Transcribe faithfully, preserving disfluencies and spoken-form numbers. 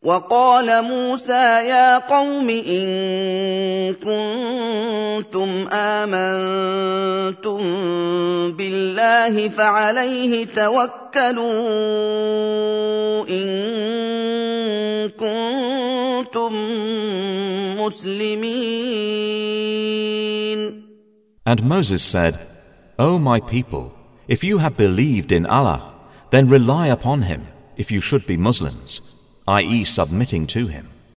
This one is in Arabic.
وقال موسى يا قوم إن كنتم آمنتم بالله فعليه توكلوا إن كنتم مسلمين. And Moses said, O my people, if you have believed in Allah, then rely upon Him if you should be Muslims, that is submitting to Him.